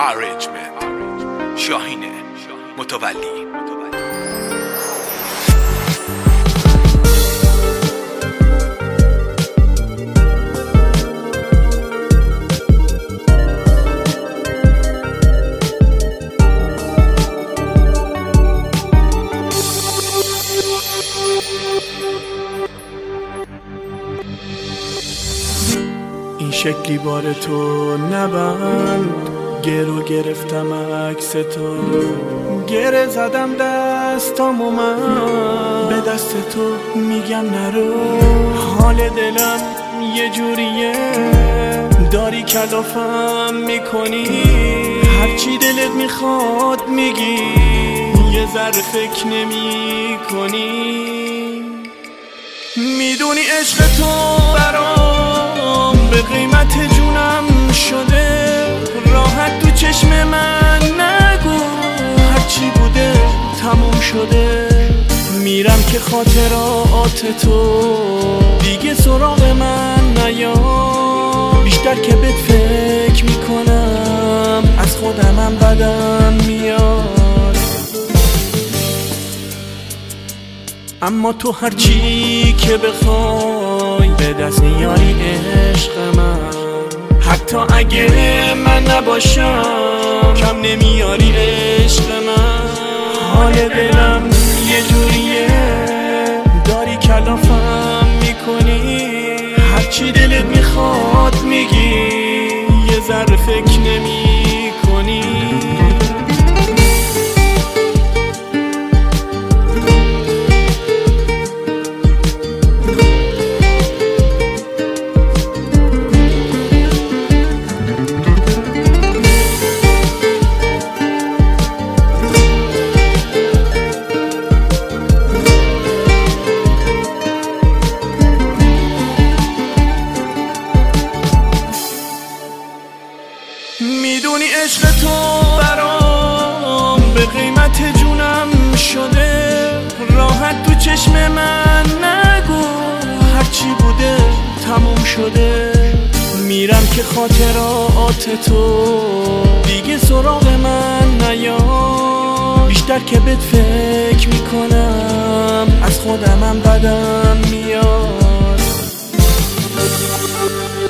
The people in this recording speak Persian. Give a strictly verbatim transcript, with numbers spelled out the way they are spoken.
Arrangement شاهینه متولی. این شکلی بار تو نبند، گرو گرفتم عکس تو، گره زدم دستامو من به دست تو، میگم نرو. حال دلم یه جوریه، داری کلافم میکنی، هرچی دلت میخواد میگی، یه ذره فکر نمی کنی. میدونی عشق تو برام به قیمت جونم شده، راحت تو چشم من نگو، هرچی بوده تموم شده. میرم که خاطرات تو دیگه سراغ من نیاد، بیشتر که بهت فکر میکنم از خودمم بدم میاد. اما تو هرچی که بخوای به دست نیاری عشق من، حتی اگه من نباشم کم نمیاری عشق من. حال دلم یه جوریه، داری کلافم میکنی، هرچی دلت میخواد میگی، یه ذره فکر نمی کنی. میدونی عشق تو برام به قیمت جونم شده، راحت تو چشم من نگو، هرچی بوده تموم شده. میرم که خاطرات تو دیگه سراغ من نیاد، بیشتر که بهت فکر میکنم از خودمم بدم میاد.